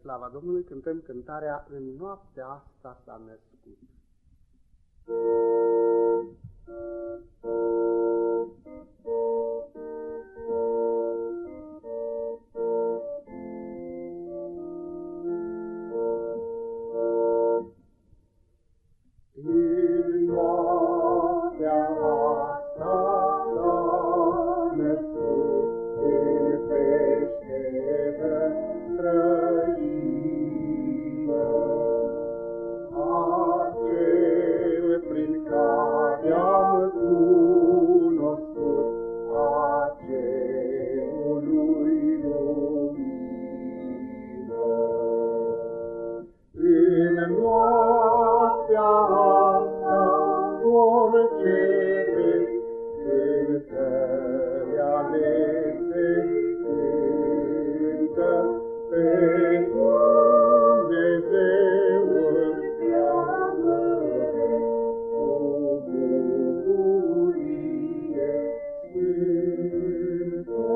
slava Domnului, cântăm cântarea În noaptea asta s-a născut. În noaptea asta s-a născut în peșteră străină, acel prin care am cunoscut acelui lumină. În noaptea asta orice vezi, cântări alese, cântă pe Dumnezeul preamărit, cu bucurie sfântă.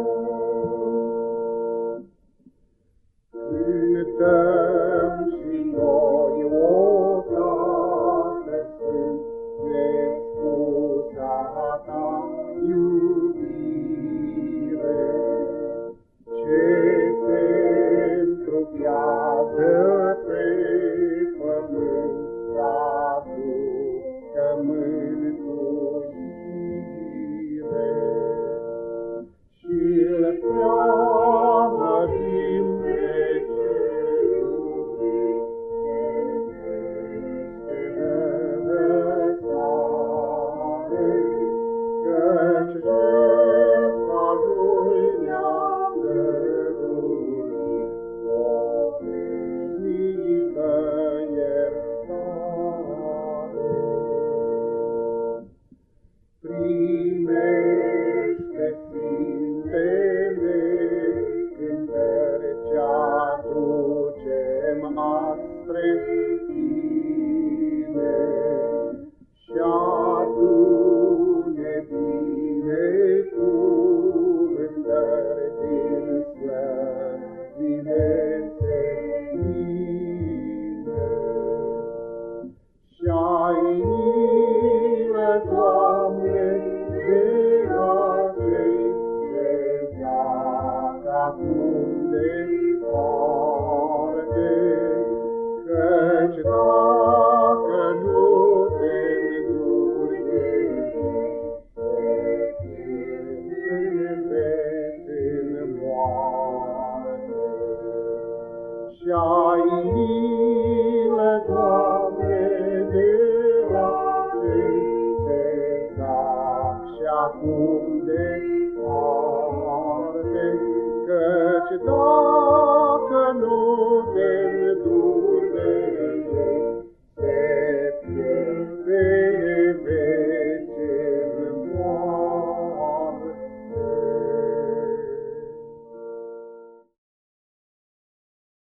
Cântăm și noi odată sfânt, nespusa ta iubire, ce se întrupiază pe pământ, să aducă mântuire. Și-l preamărim pe cel iubit, căci jertfa lui ne-a dăruit o veșnică iertare. Primește Sfintele cântări ce-aducem aspre tine, și adune binecuvântări din slăvire senine. Și-ai milă, Doamne, de acei ce zac acum de moarte, căci dacă nu te îndurghești, se pierd în moarte. Și-ai milă, Doamne, de acei ce zac și acum de moarte, căci